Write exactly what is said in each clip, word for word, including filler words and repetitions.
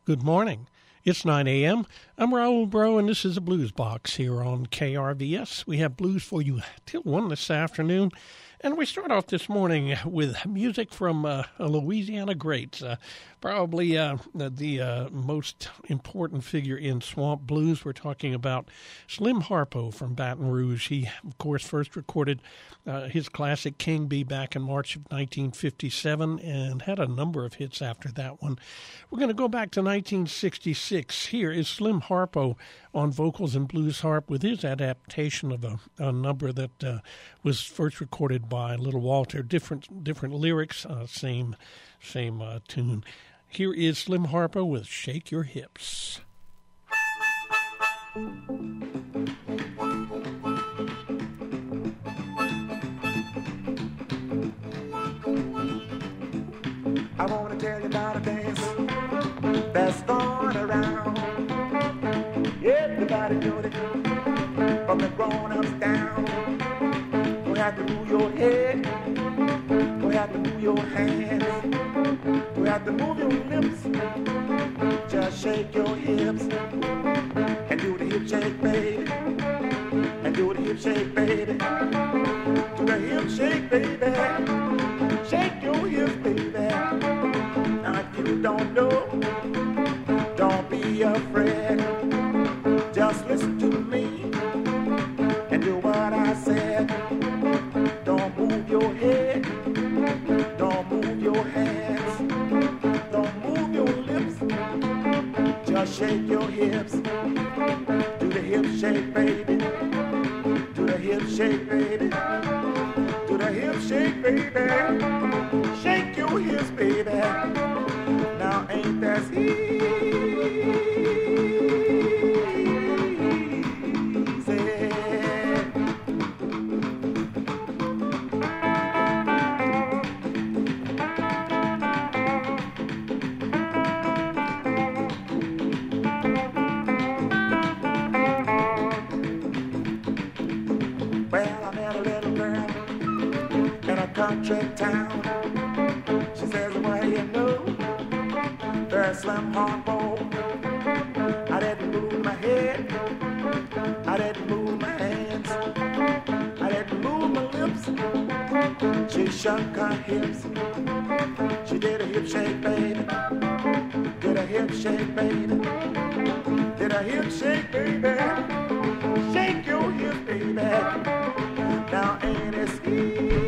Good morning. It's nine a.m. I'm Raoul Bro, and this is a Blues Box here on K R V S. We have blues for you till one this afternoon. And we start off this morning with music from uh, Louisiana greats. Uh, probably uh, the uh, most important figure in swamp blues. We're talking about Slim Harpo from Baton Rouge. He, of course, first recorded uh, his classic King Bee back in March of nineteen fifty-seven and had a number of hits after that one. We're going to go back to nineteen sixty-six. Here is Slim Harpo on vocals and blues harp with his adaptation of a, a number that uh, was first recorded by Little Walter. Different different lyrics, uh, same same uh, tune. Here is Slim Harpo with Shake Your Hips. I want to tell you about a dance that's going around. Everybody doing it, from the grown-ups down. You have to move your head, you have to move your hands, you have to move your lips. Just shake your hips and do the hip shake, baby. And do the hip shake, baby. Do the hip shake, baby. Shake your hips, baby. Now if you don't know, don't be afraid. Just listen to me and do what I said. Don't move your head, don't move your hands, don't move your lips. Just shake your hips. Do the hip shake, baby. Do the hip shake, baby. Do the hip shake, baby. Shake your hips, baby. Now ain't that easy? Country town. She says, well, you know, there's Slim Harpo. I didn't move my head, I didn't move my hands, I didn't move my lips. She shook her hips. She did a hip shake, baby. Did a hip shake, baby. Did a hip shake, baby. Shake your hips, baby. Now ain't it sweet?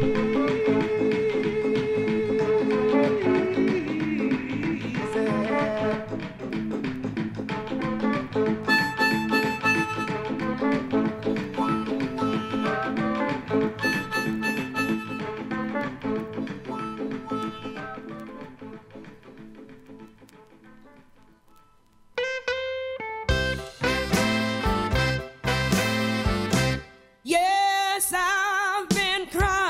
Yes, I've been crying.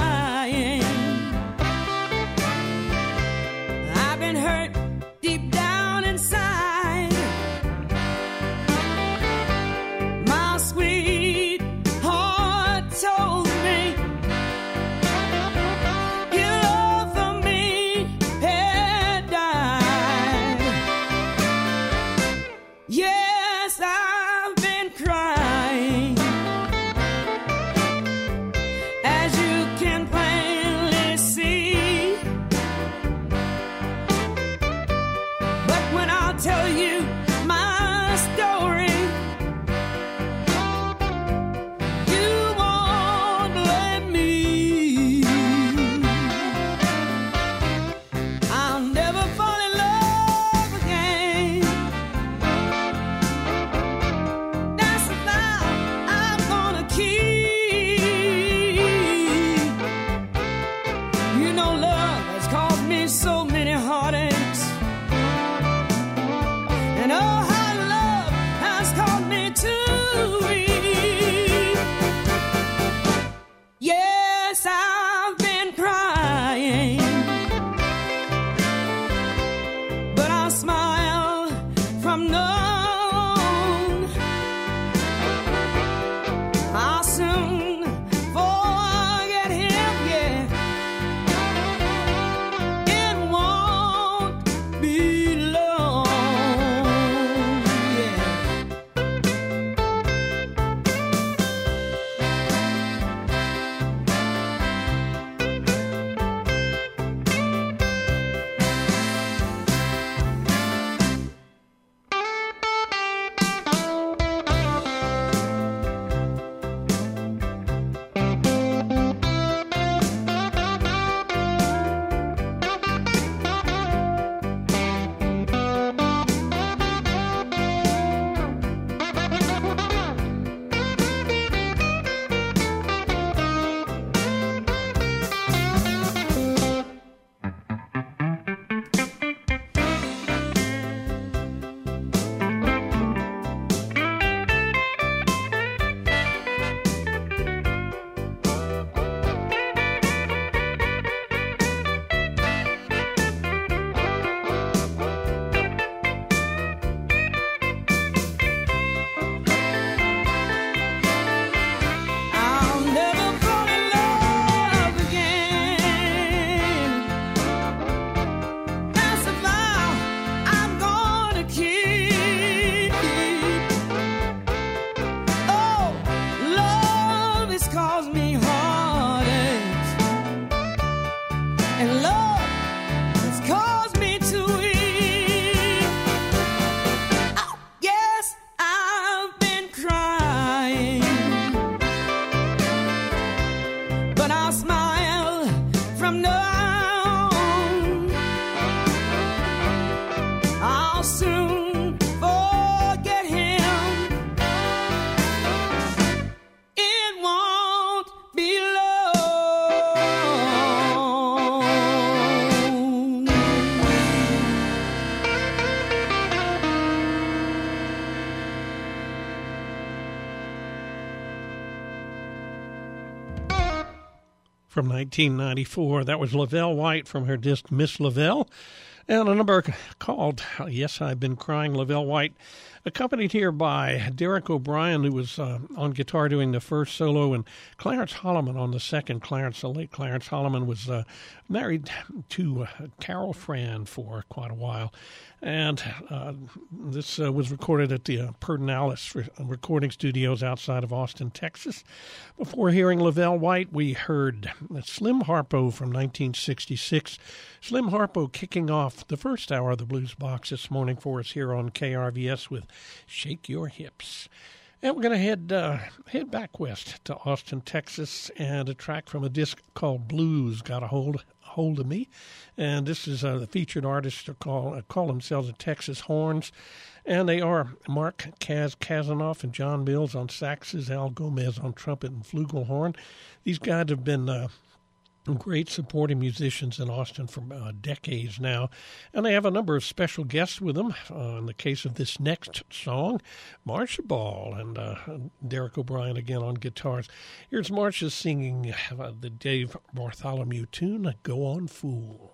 from nineteen ninety-four. That was Lavelle White from her disc Miss Lavelle. And a number called Yes, I've Been Crying, Lavelle White, accompanied here by Derek O'Brien, who was uh, on guitar doing the first solo, and Clarence Holloman on the second. Clarence, the late Clarence Holloman, was uh, married to uh, Carol Fran for quite a while. And uh, this uh, was recorded at the uh, Pedernales recording studios outside of Austin, Texas. Before hearing Lavelle White, we heard Slim Harpo from nineteen sixty-six. Slim Harpo kicking off the first hour of the Blues Box this morning for us here on K R V S with Shake Your Hips. And we're going to head uh, head back west to Austin, Texas, and a track from a disc called Blues Got a Hold Hold of Me. And this is uh, the featured artists to call uh, call themselves the Texas Horns. And they are Mark Kaz Kazanoff and John Mills on saxes, Al Gomez on trumpet and flugelhorn. These guys have been uh, great supporting musicians in Austin for uh, decades now. And they have a number of special guests with them. Uh, in the case of this next song, Marcia Ball and uh, Derek O'Brien again on guitars. Here's Marcia singing uh, the Dave Bartholomew tune, Go On Fool.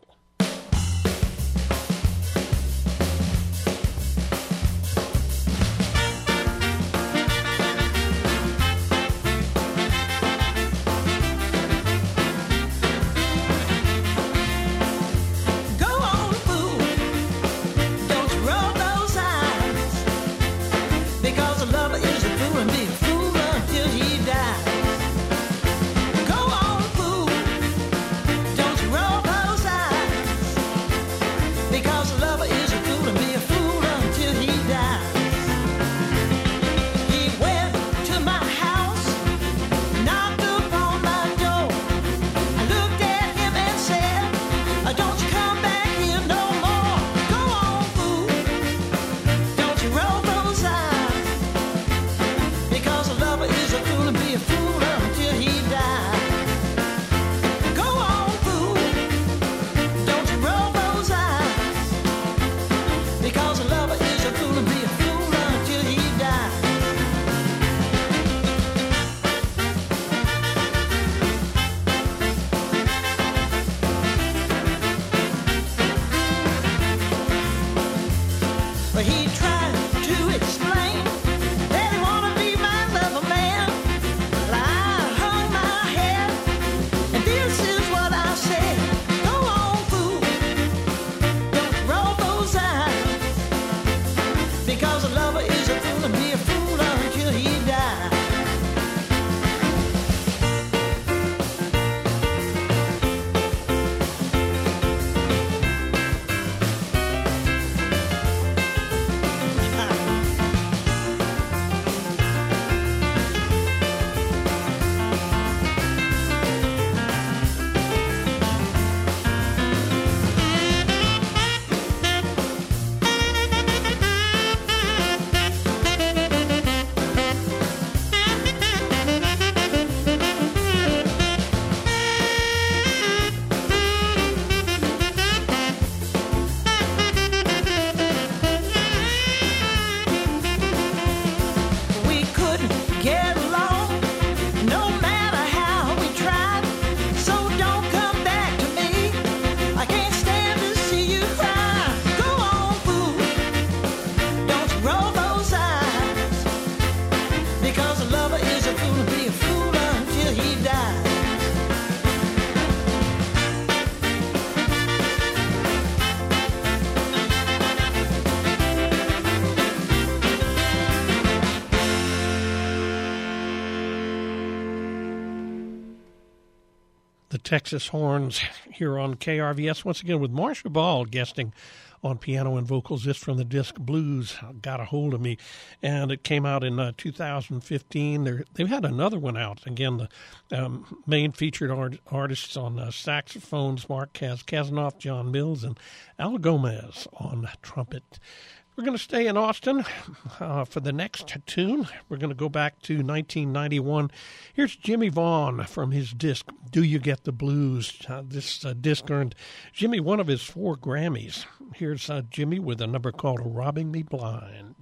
Texas Horns here on K R V S once again with Marcia Ball guesting on piano and vocals. This from the disc Blues Got a Hold of Me, and it came out in uh, two thousand fifteen. They're, they've had another one out. Again, the um, main featured art, artists on uh, saxophones, Mark Kaz Kazanoff, John Mills, and Al Gomez on trumpet. We're going to stay in Austin uh, for the next tune. We're going to go back to nineteen ninety-one. Here's Jimmy Vaughn from his disc, Do You Get the Blues? Uh, this uh, disc earned Jimmy one of his four Grammys. Here's uh, Jimmy with a number called Robbing Me Blind.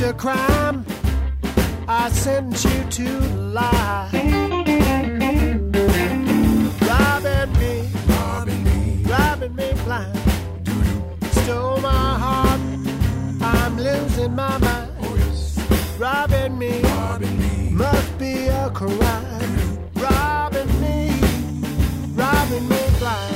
a crime, I sentence you to lie. Robbing me, robbing me, robbing me blind. Stole my heart, I'm losing my mind. Oh, yes. Robbing me, robbing me, must be a crime. Robbing me, robbing me blind.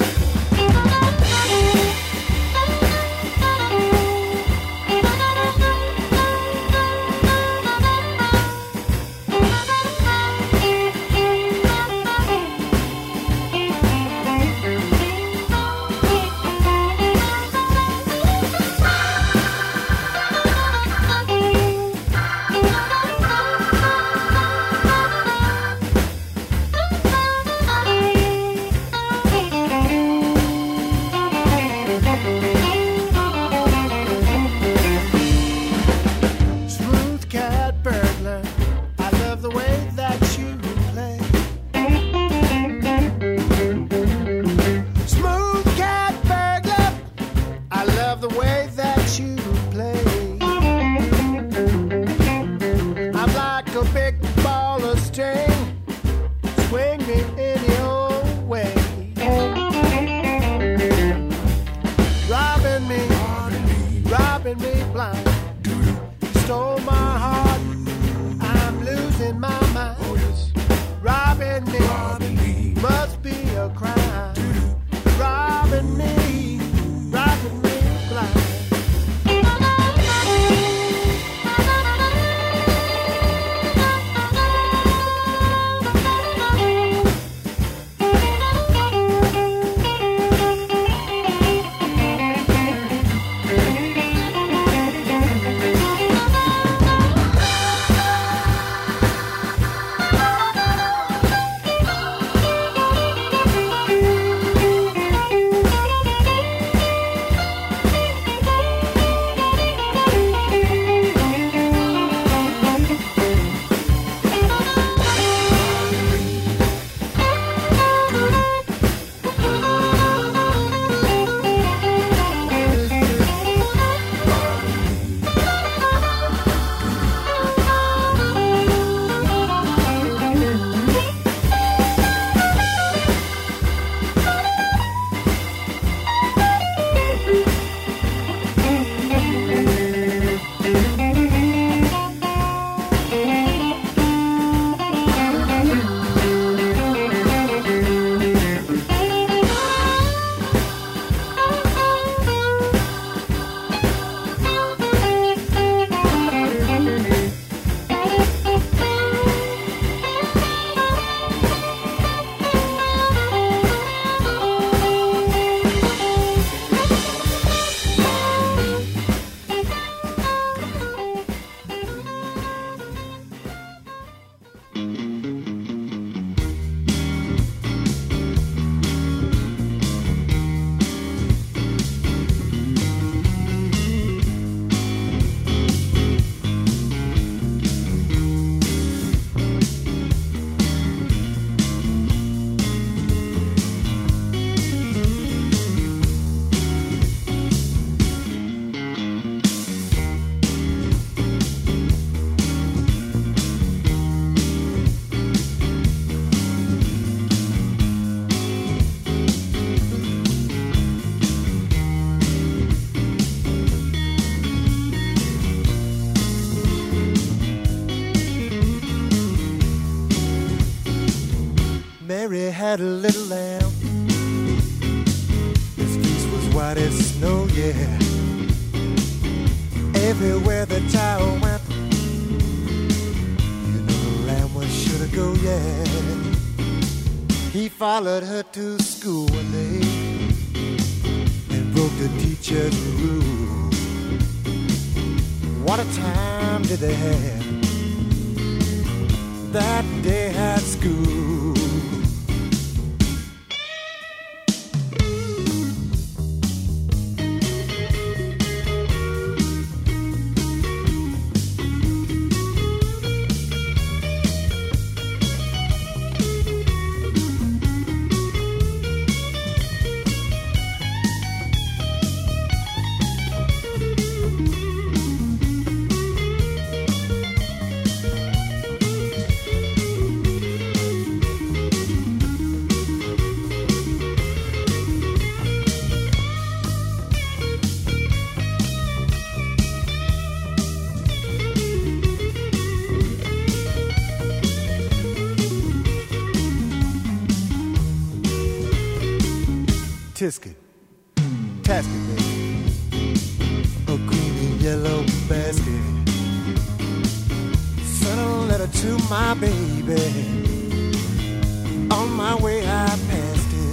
Mary had a little lamb. His face was white as snow, yeah. Everywhere the child went, you know the lamb was sure to go, yeah. He followed her to school one day and broke the teacher's rule. What a time did they have that day at school. tisket, tasket, baby. A green and yellow basket. Sent a letter to my baby. On my way I passed it.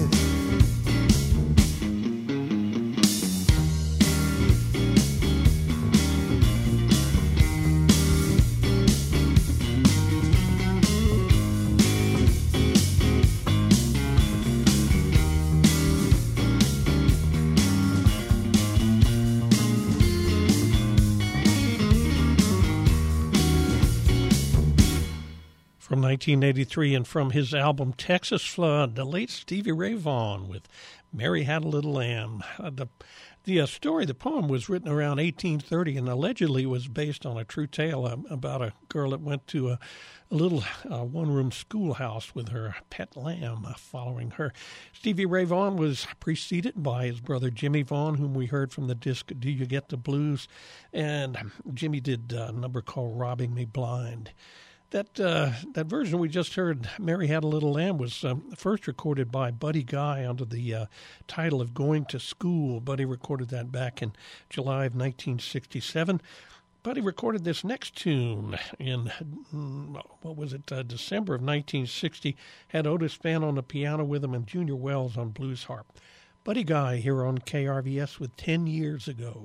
From nineteen eighty-three, and from his album Texas Flood, the late Stevie Ray Vaughan with Mary Had a Little Lamb. Uh, the the uh, story, the poem, was written around eighteen thirty and allegedly was based on a true tale uh, about a girl that went to a, a little uh, one-room schoolhouse with her pet lamb uh, following her. Stevie Ray Vaughan was preceded by his brother Jimmy Vaughan, whom we heard from the disc Do You Get the Blues? And Jimmy did a number called Robbing Me Blind. That uh, that version we just heard, Mary Had a Little Lamb, was um, first recorded by Buddy Guy under the uh, title of Going to School. Buddy recorded that back in July of nineteen sixty-seven. Buddy recorded this next tune in, what was it, uh, December of nineteen sixty. Had Otis Spann on the piano with him and Junior Wells on blues harp. Buddy Guy here on K R V S with ten years ago.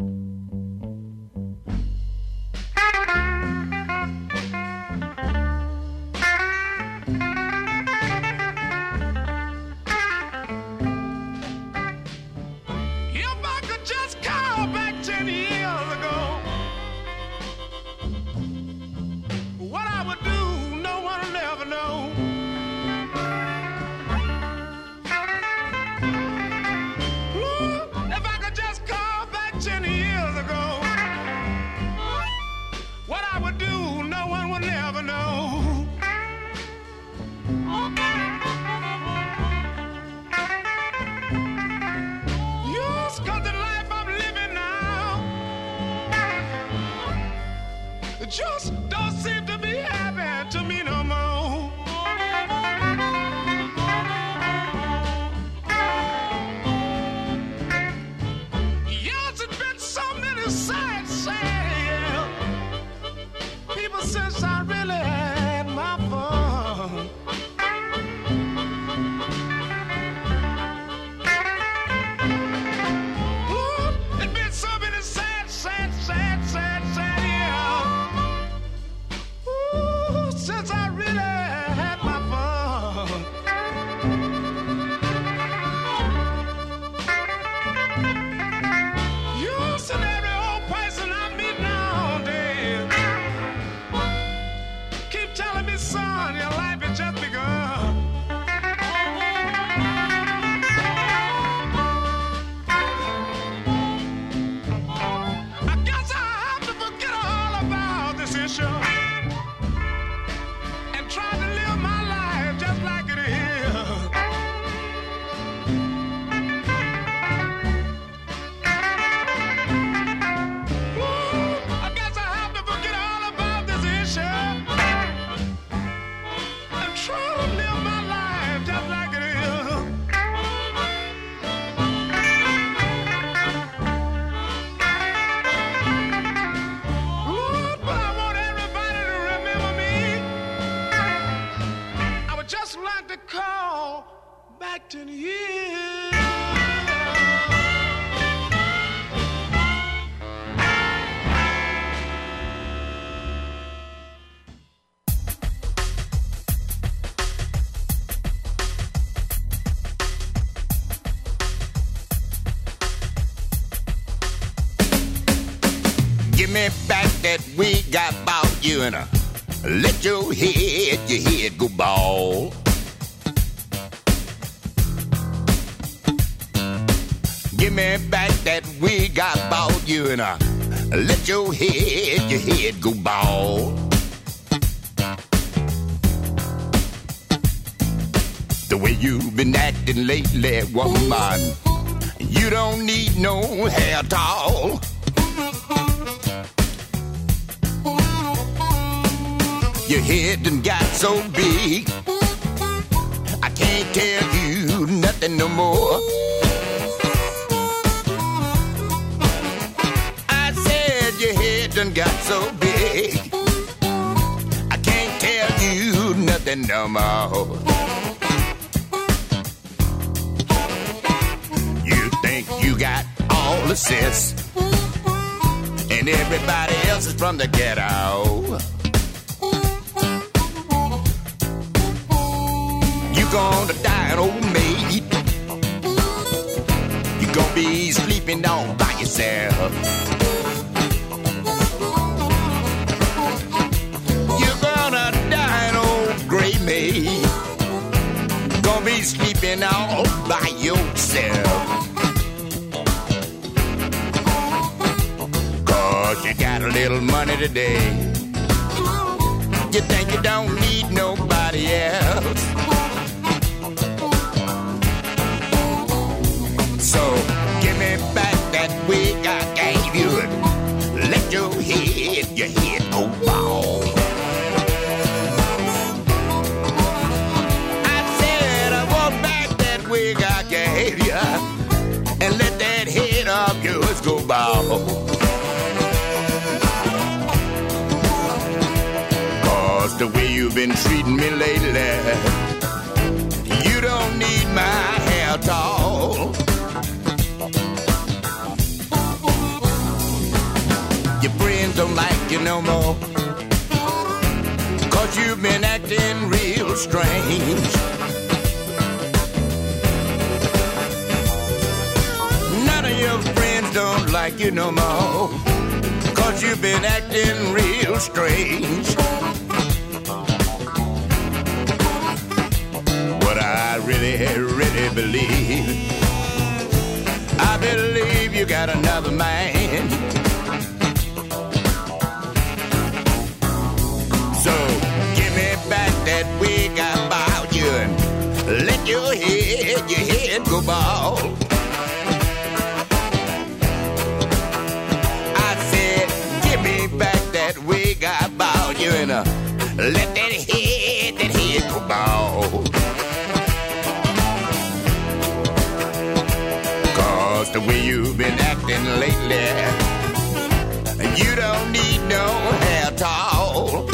Just don't seem to be happy to me no more. Yes, it's been so many sad, sad years. People since I really had my fun. Ooh, it's been so many sad, sad, sad, sad, sad years. Since I really had my fun. Used to every old person I meet nowadays keep telling me, son, your life has just begun. I guess I have to forget all about this issue. Try to live my life just like it is. Ooh, I guess I have to forget all about this issue and try to live my life just like it is. Ooh, but I want everybody to remember me. Just like to call back ten years. Give me back that wig I bought you in a let your head, your head go bald. Give me back that wig I bought you and I let your head, your head go bald. The way you've been acting lately, woman, you don't need no hair at all. Your head done got so big, I can't tell you nothing no more. done got so big, I can't tell you nothing no more. You think you got all the sense, and everybody else is from the ghetto. You gonna die an old maid. You gonna be sleeping all by yourself. You're gonna die an old gray maid. Gonna be sleeping all by yourself. You got a little money today. You think you don't need nobody else. So give me back that wig I gave you and let your head, your head go bald. I said I want back that wig I gave you and let that head of yours go bald. The way you've been treating me lately, you don't need my hair at all. Your friends don't like you no more, 'cause you've been acting real strange. None of your friends don't like you no more, 'cause you've been acting real strange. I really, really believe, I believe you got another man. So give me back that wig I bought you and let your head, your head go bald. I said, give me back that wig I bought you and uh, let that head, that head go bald. The way you've been acting lately, you don't need no hair at all.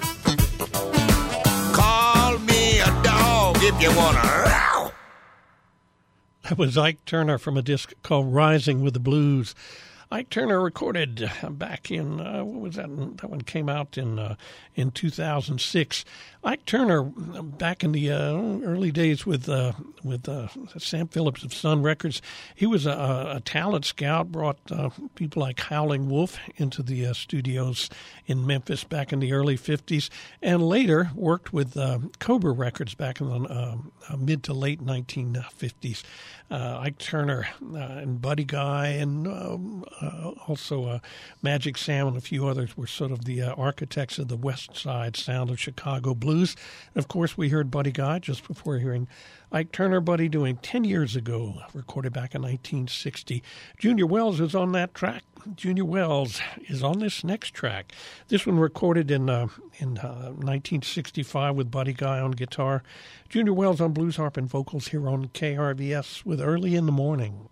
Call me a dog if you wanna row. That was Ike Turner from a disc called Rising with the Blues. Ike Turner recorded back in, uh, what was that? That one came out in uh, in two thousand six. Ike Turner, back in the uh, early days with uh, with uh, Sam Phillips of Sun Records, he was a, a talent scout, brought uh, people like Howling Wolf into the uh, studios in Memphis back in the early fifties, and later worked with uh, Cobra Records back in the uh, mid to late nineteen fifties. Uh, Ike Turner uh, and Buddy Guy and um, uh, also uh, Magic Sam and a few others were sort of the uh, architects of the West Side sound of Chicago blues. And of course, we heard Buddy Guy just before hearing Ike Turner. Buddy doing ten years ago, recorded back in nineteen sixty. Junior Wells is on that track. Junior Wells is on this next track. This one recorded in uh, in uh, nineteen sixty-five with Buddy Guy on guitar. Junior Wells on blues harp and vocals here on K R V S with Early in the Morning.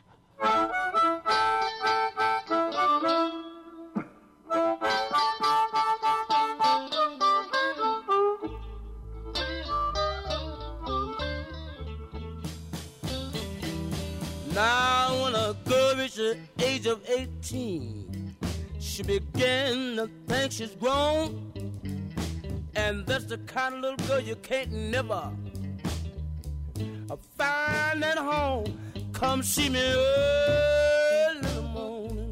Now when a girl reaches the age of eighteen, she began to think she's grown, and that's the kind of little girl you can't never find at home. Come see me early in the morning,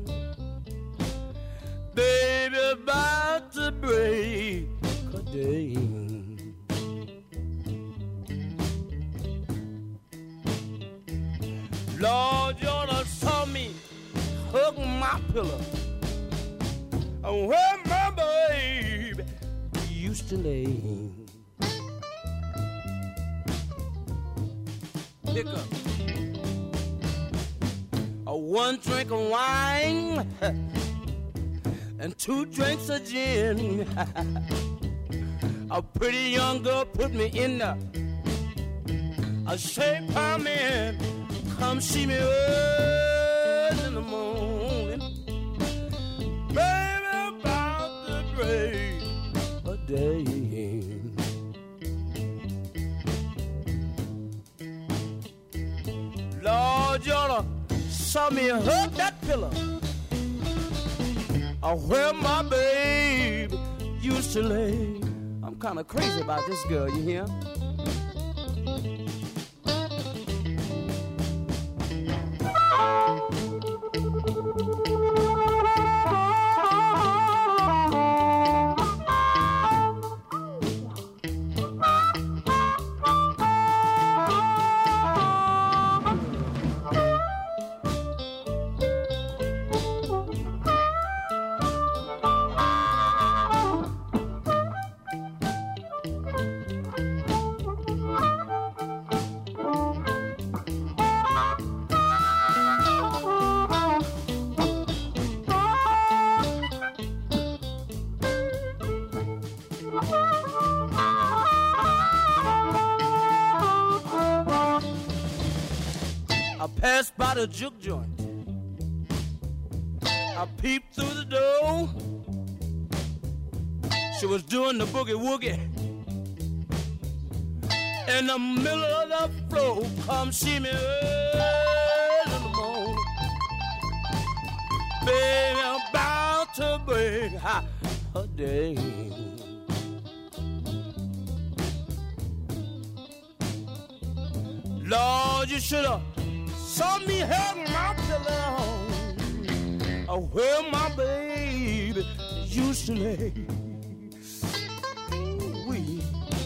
baby, about to break a day. Lord, you oughta saw me hug my pillow where my baby used to lay. Pick up a one drink of wine and two drinks of gin. A pretty young girl put me in the a shape I'm in. Come see me early in the morning, baby, saw me hug that pillow. Oh, where my babe used to lay. I'm kind of crazy about this girl, you hear? Passed by the juke joint. I peeped through the door. She was doing the boogie woogie. In the middle of the floor, come see me early in the morning. Baby, I'm about to break her day. Lord, you should have saw me hug my pillow, oh, where my baby used to lay. Ooh-wee.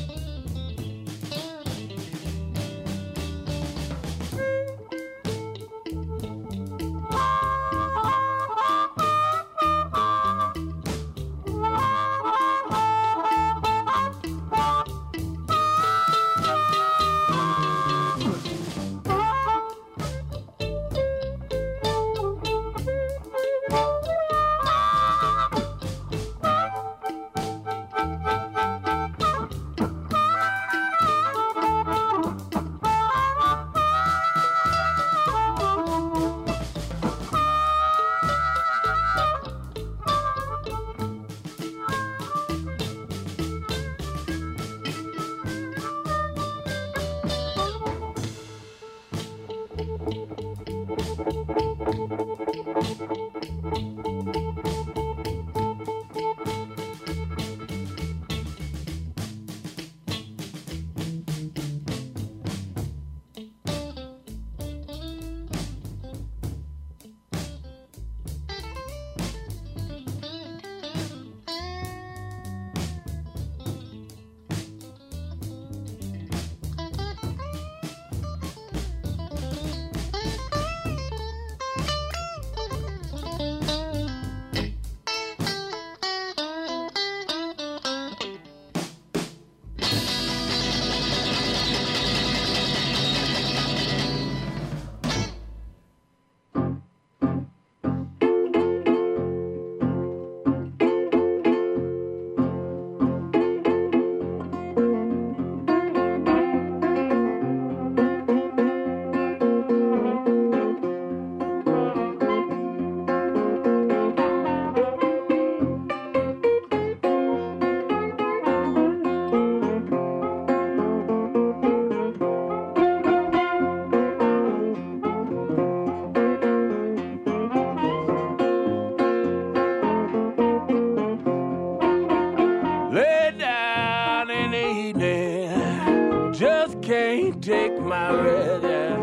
Take my breath, yeah.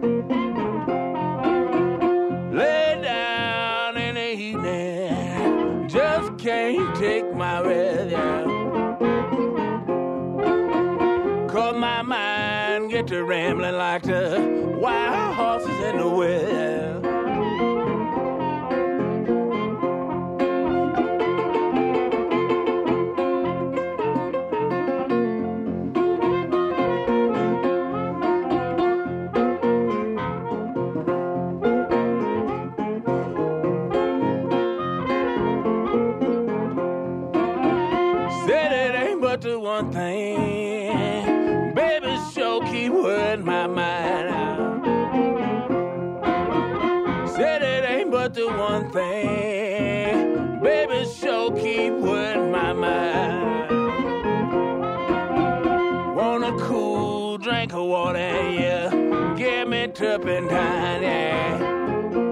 Lay down in the evening, just can't take my breath, yeah. Cause my mind get to rambling like the wild horses in the well. The one thing, baby, sure keep worrying my mind out. Said it ain't but the one thing, baby, sure keep worrying my mind. Want a cool drink of water, yeah, give me turpentine, yeah.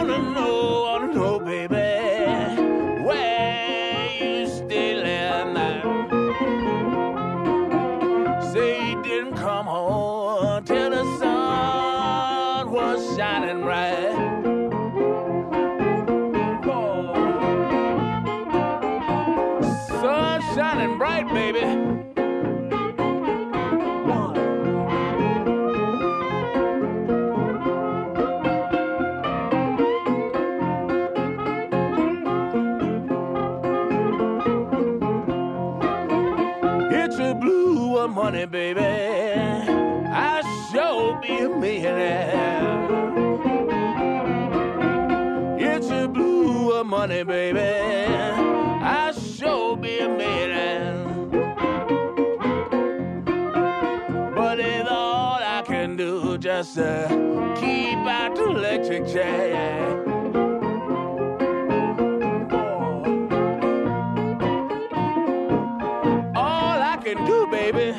wanna know, wanna know, baby, where you stay last night. Say you didn't come home till the sun was shining bright. Oh, sun shining bright, baby. Money, baby, I sure be a millionaire. It's a blue of money, baby, I sure be a millionaire. But it's all I can do just to keep out the electric chair. All I can do, baby.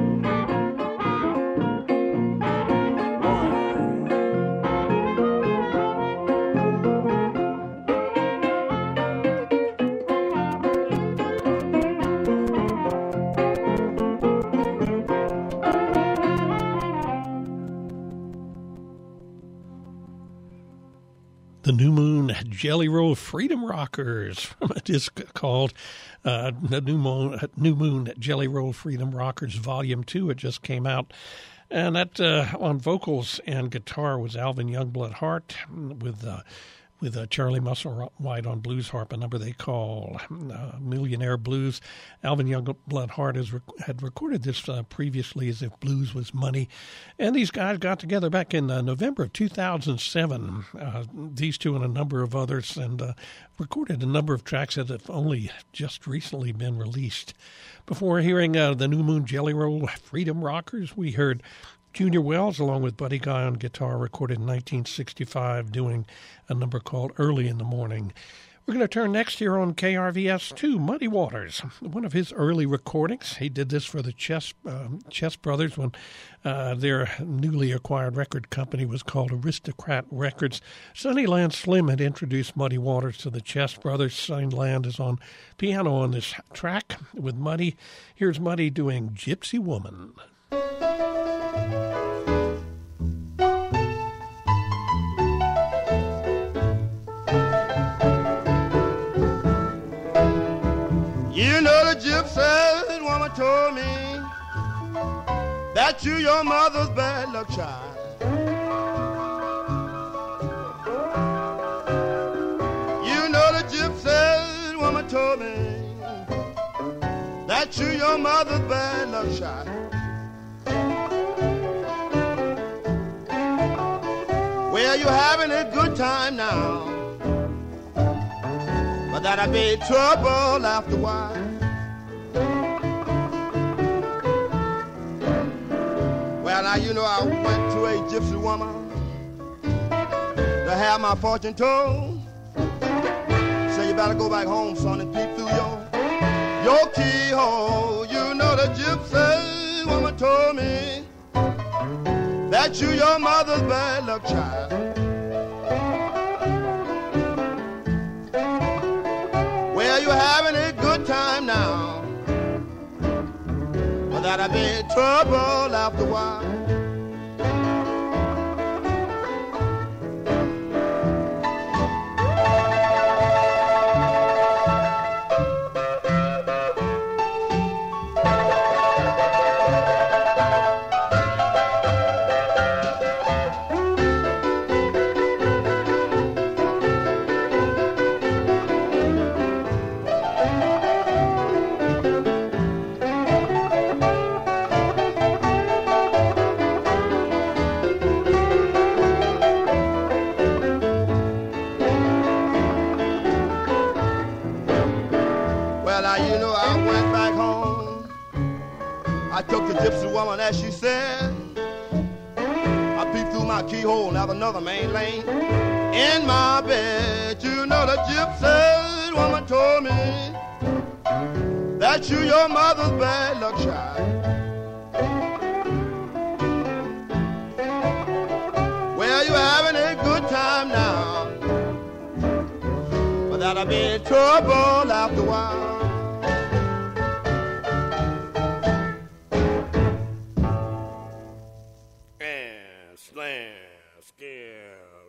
The New Moon Jelly Roll Freedom Rockers from a disc called uh, the New Moon, New Moon Jelly Roll Freedom Rockers Volume two. It just came out. And that uh, on vocals and guitar was Alvin Youngblood Hart with uh, with uh, Charlie Musselwhite on blues harp, a number they call uh, Millionaire Blues. Alvin Youngblood Hart has rec- had recorded this uh, previously as if blues was money. And these guys got together back in uh, November of two thousand seven, uh, these two and a number of others, and uh, recorded a number of tracks that have only just recently been released. Before hearing uh, the New Moon Jelly Roll Freedom Rockers, we heard Junior Wells, along with Buddy Guy on guitar, recorded in nineteen sixty-five, doing a number called Early in the Morning. We're going to turn next here on K R V S to Muddy Waters, one of his early recordings. He did this for the Chess, um, Chess Brothers when uh, their newly acquired record company was called Aristocrat Records. Sunnyland Slim had introduced Muddy Waters to the Chess Brothers. Sunnyland is on piano on this track with Muddy. Here's Muddy doing Gypsy Woman. You know the gypsy woman told me that you your mother's bad luck child. You know the gypsy woman told me that you your mother's bad luck child. Well, you're having a good time now, but that'll be trouble after a while. Well, now you know I went to a gypsy woman to have my fortune told. So you better go back home, son, and peep through your your keyhole. You know the gypsy woman told me that you your mother's bad luck child. Well, you're having a good time now, but that'll be trouble after a while. Woman, as she said, I peeped through my keyhole and have another main lane in my bed. You know the gypsy woman told me that you your mother's bad luck child. Well, you're having a good time now, gonna be in trouble after a while. And slam, scare.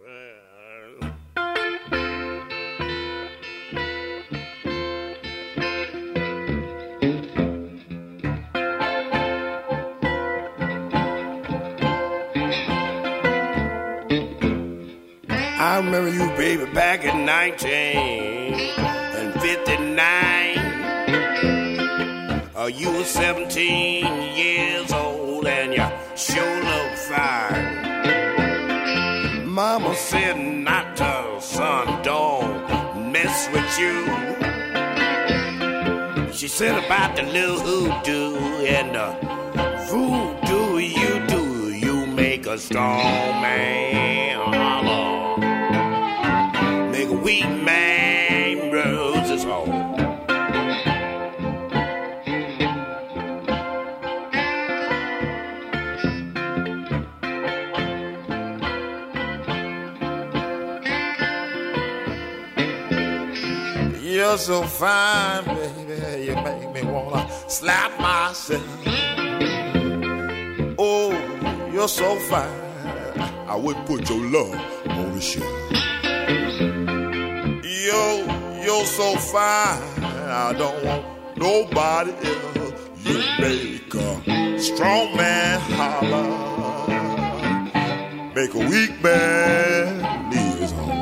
I remember you, baby, back in nineteen fifty-nine. Uh, you were seventeen years old and you sure look fine. Mama said not to, son, don't mess with you. She said about the little hoodoo and the voodoo you do, you make a strong man holler. Make a weak man rose his home. You're so fine, baby, you make me wanna slap myself. Oh, you're so fine, I wouldn't put your love on the shelf. Yo, you're so fine, I don't want nobody else. You make a strong man holler, make a weak man leave his home.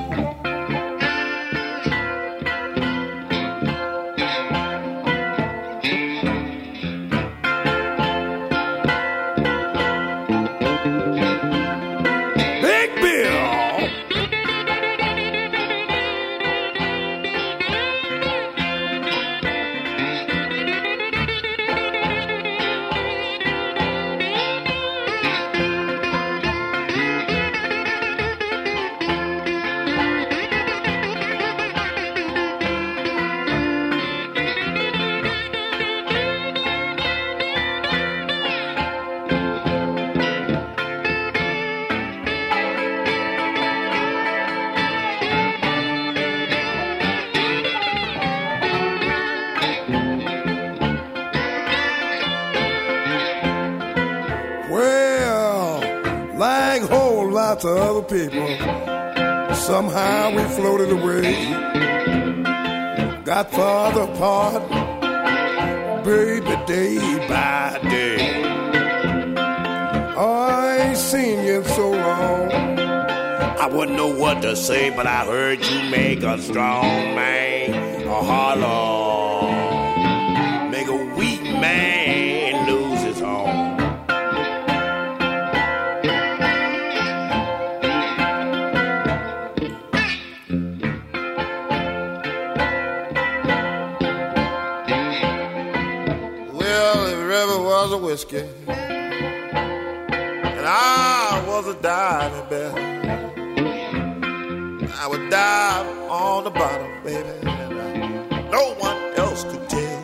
To other people, somehow we floated away, got farther apart, baby, day by day. Oh, I ain't seen you in so long, I wouldn't know what to say, but I heard you make a strong man a holler, make a weak man lose his home. A whiskey, and I was a diving bell. I would dive on the bottom, baby, and I, no one else could tell.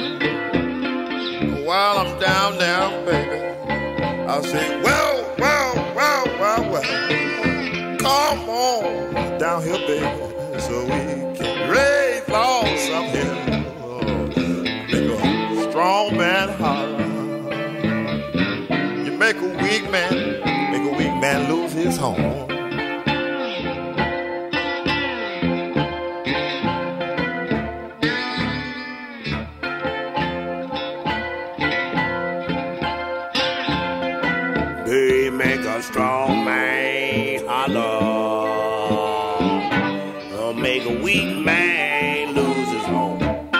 While I'm down, down, baby, I'll say, well, well, well, well, well, come on down here, baby, so we can raise all some hill. Make a strong man holler. Make a weak man, make a weak man lose his home. They make a strong man holler, or make a weak man lose his home.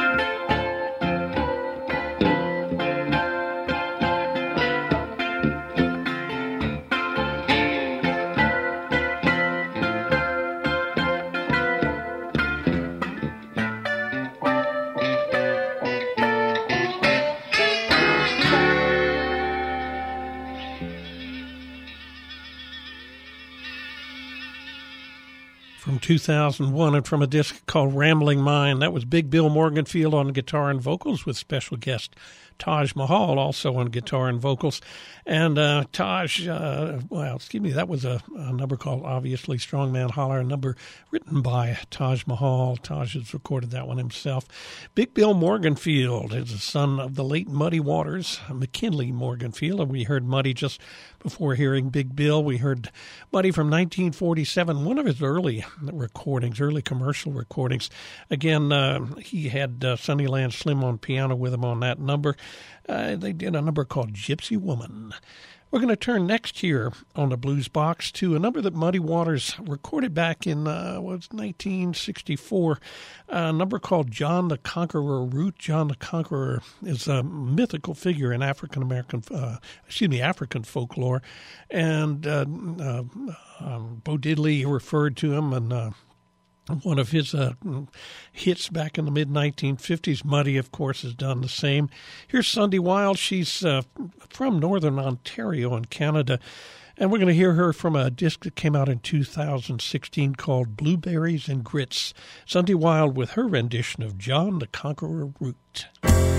two thousand one, and from a disc called Rambling Mind. That was Big Bill Morganfield on guitar and vocals with special guest Taj Mahal also on guitar and vocals. And uh, Taj, uh, well, excuse me, that was a, a number called Obviously Strongman Holler, a number written by Taj Mahal. Taj has recorded that one himself. Big Bill Morganfield is the son of the late Muddy Waters, McKinley Morganfield. And we heard Muddy just before hearing Big Bill. We heard Muddy from nineteen forty-seven, one of his early recordings, early commercial recordings. Again, uh, he had uh, Sunnyland Slim on piano with him on that number. Uh, they did a number called Gypsy Woman. We're going to turn next here on the Blues Box to a number that Muddy Waters recorded back in uh, was nineteen sixty-four, a number called John the Conqueror Root. John the Conqueror is a mythical figure in African American, uh, excuse me, African folklore, and uh, uh, um, Bo Diddley referred to him, and uh, one of his uh, hits back in the mid nineteen fifties. Muddy, of course, has done the same. Here's Sunday Wilde. She's uh, from Northern Ontario in Canada, and we're going to hear her from a disc that came out in two thousand sixteen called Blueberries and Grits. Sunday Wilde with her rendition of John the Conqueror Root.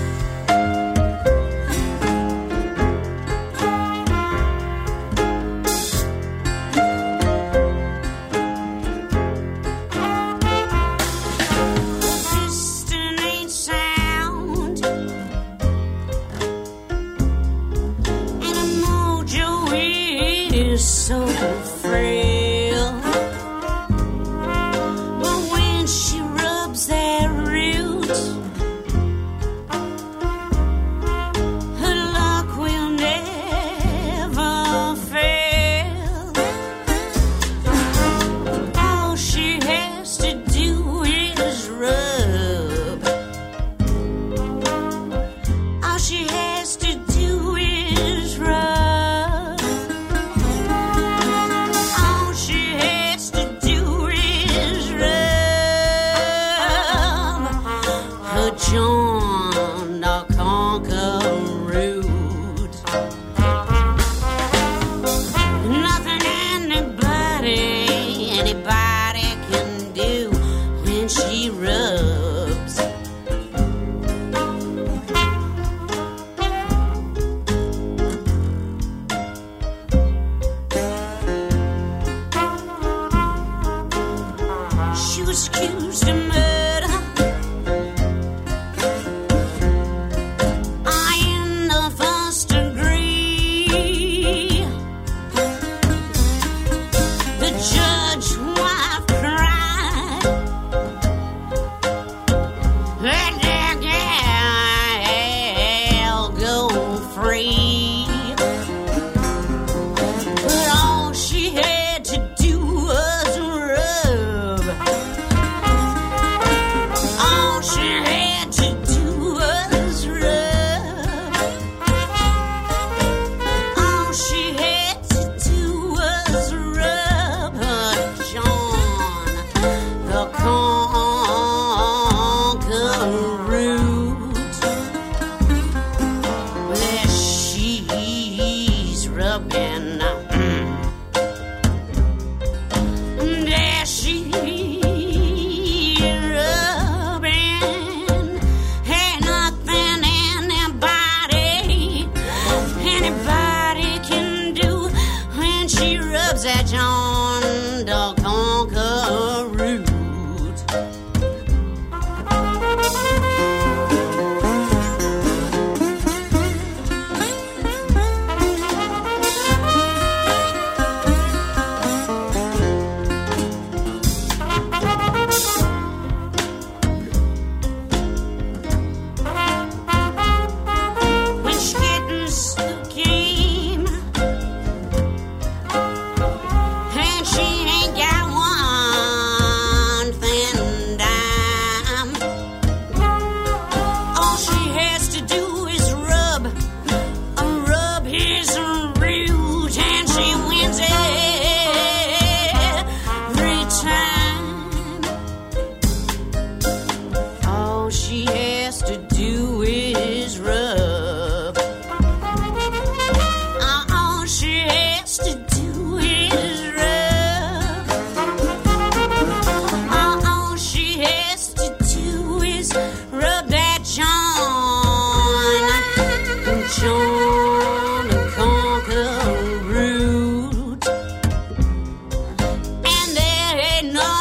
So frail, but when she rubs that root, her luck will never fail. All she has to do is rub. All she has to do is rub. John the Conqueror Root. Nothing anybody, anybody can do when she rubs. She was accused of murder.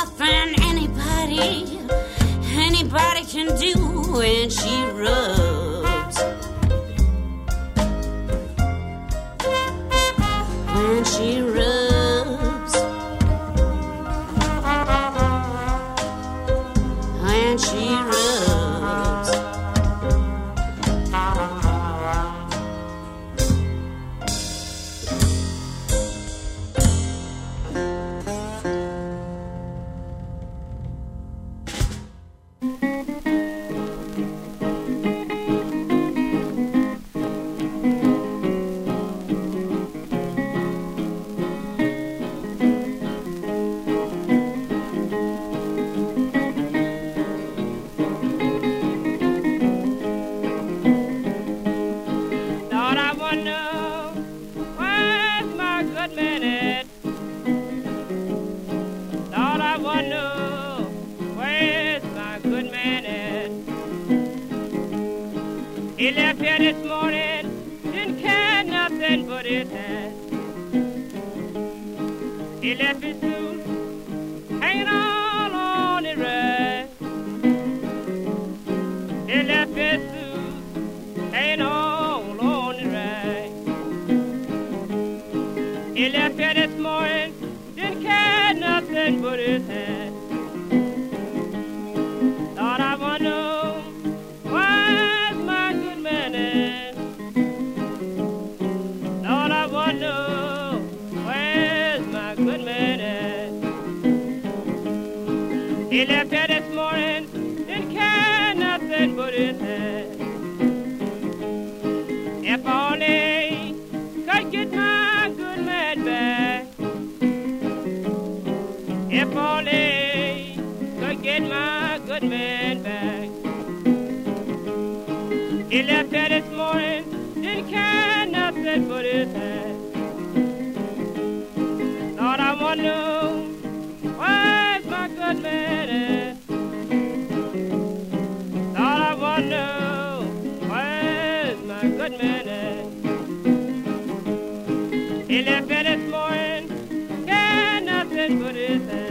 nothing anybody, anybody can do when she rubs. When she rubs. When she rubs. He left here this morning, didn't care nothing but his hat. He left his suit hanging all on the rack. He left his suit hanging all on the rack. He left here this morning, didn't care nothing but his hat. Thought I wonder he left here this morning, didn't care nothing but his head. If only could get my good man back. If only could get my good man back. He left here this morning, didn't care nothing but his head. Thought I wonder where's my good man at? Thought I wonder where's my good man at? He left here this morning, got nothing but his head.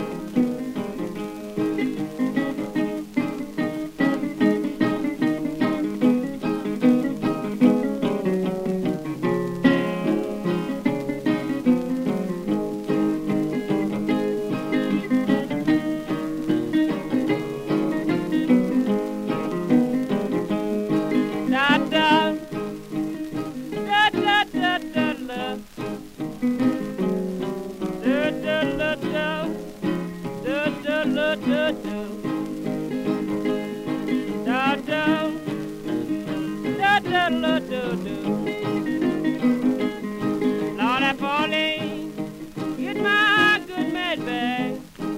Lord, if only get my good man back.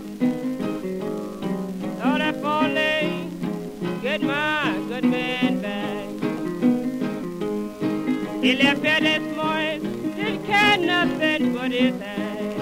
Lord, if only get my good man back. He left here this morning, didn't care nothing but his hand.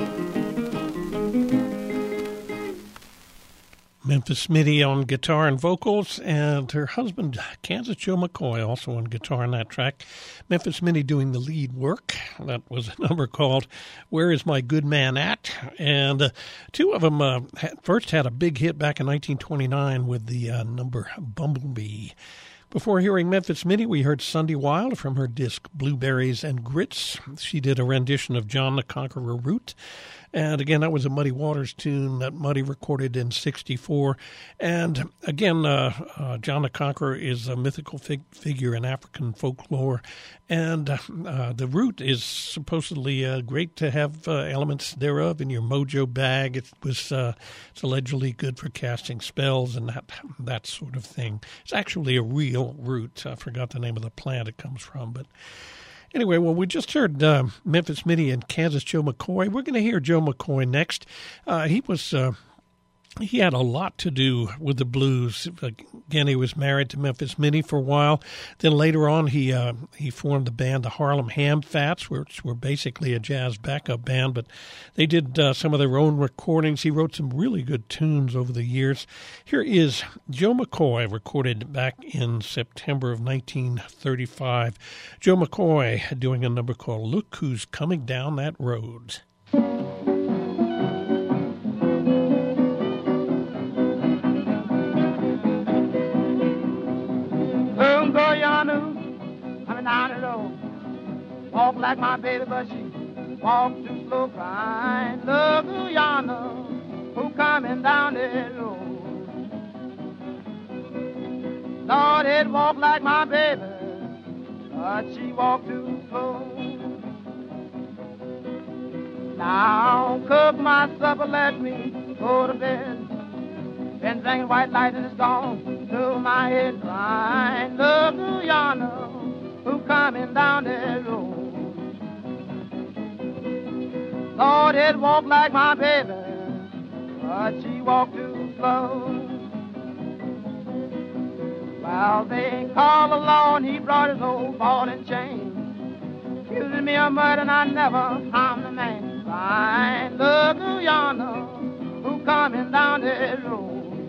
Memphis Mitty on guitar and vocals, and her husband, Kansas Joe McCoy, also on guitar on that track. Memphis Mitty doing the lead work. That was a number called Where Is My Good Man At? And uh, two of them uh, had, first had a big hit back in nineteen twenty-nine with the uh, number Bumblebee. Before hearing Memphis Mitty, we heard Sunday Wilde from her disc Blueberries and Grits. She did a rendition of John the Conqueror Root. And again, that was a Muddy Waters tune that Muddy recorded in sixty-four. And again, uh, uh, John the Conqueror is a mythical fig- figure in African folklore. And uh, the root is supposedly uh, great to have uh, elements thereof in your mojo bag. It was uh, it's allegedly good for casting spells and that that sort of thing. It's actually a real root. I forgot the name of the plant it comes from, but anyway, well, we just heard uh, Memphis Mitty and Kansas Joe McCoy. We're going to hear Joe McCoy next. Uh, he was uh, he had a lot to do with the blues. Again, he was married to Memphis Mitty for a while. Then later on, he uh, he formed the band the Harlem Ham Fats, which were basically a jazz backup band, but they did uh, some of their own recordings. He wrote some really good tunes over the years. Here is Joe McCoy, recorded back in September of nineteen thirty-five. Joe McCoy doing a number called Look Who's Coming Down That Road. like my baby, but she walks too slow crying. Look who yonder, who coming down the road. Lord, it walk like my baby, but she walk too slow. Now cook my supper, let me go to bed. Been drinking white light and it's gone to my head crying. Look who yonder, who coming down the road. Lord, it walk like my baby, but she walk too slow. Well, they called along, he brought his old ball and chain. Accusing me of murder and I never harmed the man. Fine, look who yonder, who coming down the road.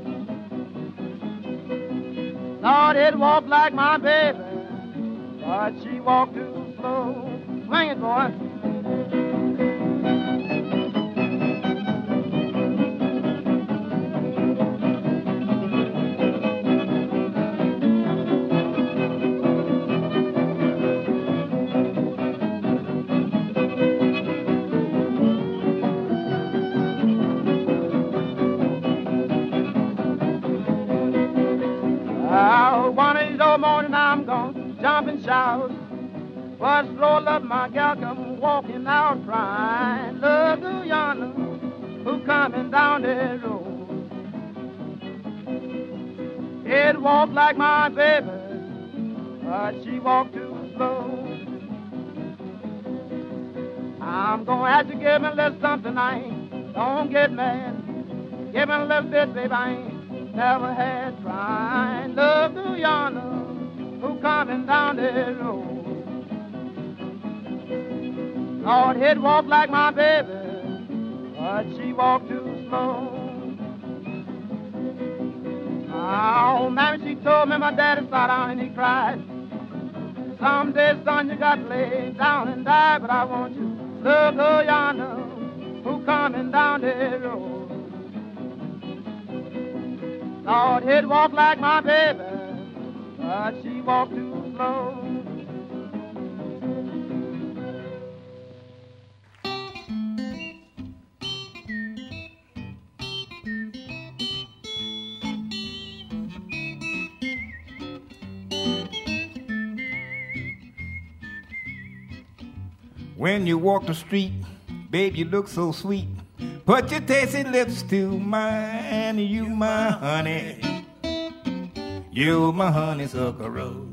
Lord, it walk like my baby, but she walk too slow. Swing it, boy. Jump and shout, but roll up my gal come walking out crying. Look who yonder, who coming down the road. It walk like my baby, but she walk too slow. I'm gonna have to give me a little something, I ain't, don't get mad. Give me a little bit, baby, I ain't never had crying. Look who yonder, who coming down the road. Lord, it walk like my baby, but she walk too slow. Oh, mammy, she told me my daddy sat down and he cried. Someday, son, you got to lay down and die, but I want you to look who yonder, who coming down the road. Lord, it walk like my baby, but she walk too slow. When you walk the street, babe, you look so sweet. Put your tasty lips to mine, you my honey. You my honeysuckle rose.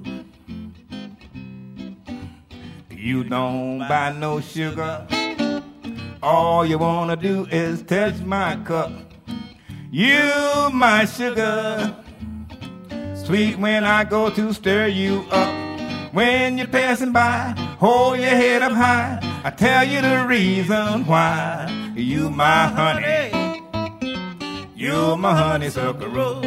You don't buy no sugar. All you wanna do is touch my cup. You my sugar. Sweet when I go to stir you up. When you're passing by, hold your head up high. I tell you the reason why. You my honey. You my honeysuckle rose.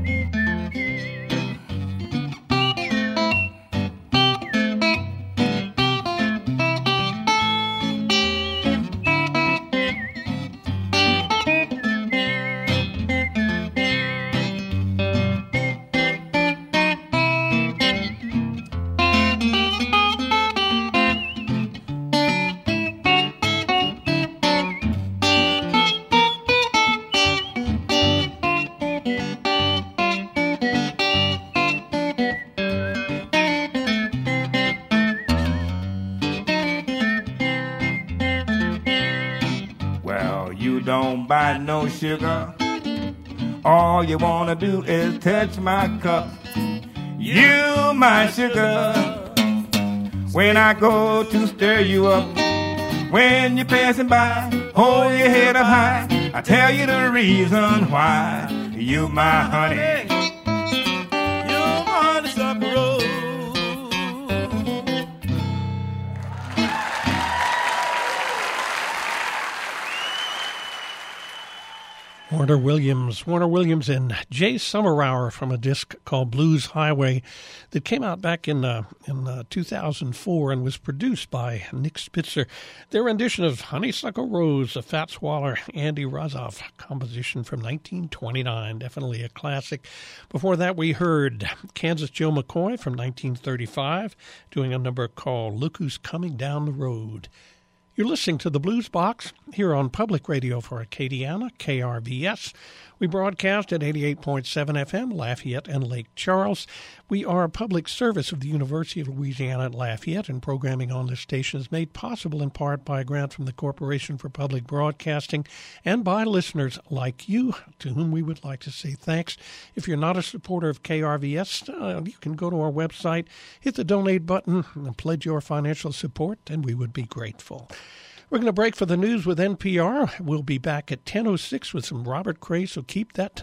Buy no sugar. All you wanna do is touch my cup. You my sugar. When I go to stir you up. When you're passing by, hold your head up high. I tell you the reason why. You my honey. You my honeysuckle rose. Warner Williams. Warner Williams and Jay Summerhour from a disc called Blues Highway that came out back in uh, in uh, two thousand four and was produced by Nick Spitzer. Their rendition of Honeysuckle Rose, a Fats Waller, Andy Rozoff composition from nineteen twenty-nine. Definitely a classic. Before that, we heard Kansas Joe McCoy from nineteen thirty-five doing a number called Look Who's Coming Down the Road. You're listening to the Blues Box here on Public Radio for Acadiana, K R V S. We broadcast at eighty-eight point seven F M, Lafayette and Lake Charles. We are a public service of the University of Louisiana at Lafayette, and programming on this station is made possible in part by a grant from the Corporation for Public Broadcasting and by listeners like you, to whom we would like to say thanks. If you're not a supporter of K R V S, uh, you can go to our website, hit the donate button, and pledge your financial support, and we would be grateful. We're going to break for the news with N P R. We'll be back at ten oh six with some Robert Cray, so keep that